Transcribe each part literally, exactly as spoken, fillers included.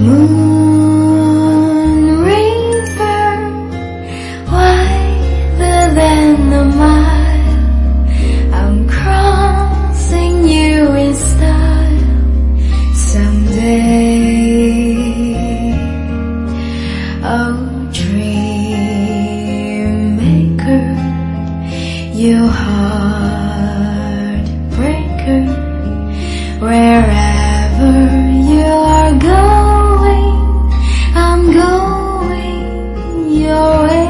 Moon river, wider than a mile, I'm crossing you in style someday. Oh, dream maker, you heartbreaker, wherever you are going, I'm going your way.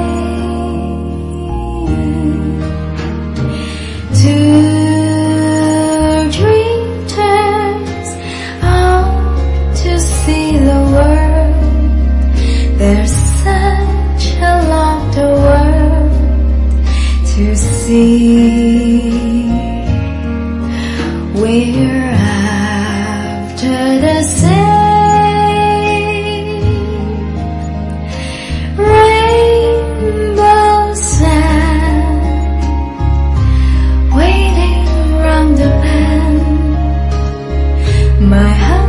Two dream turns out to see the world. There's such a lot of world to see. We're after the same rainbow sand, waiting round the bend. My heart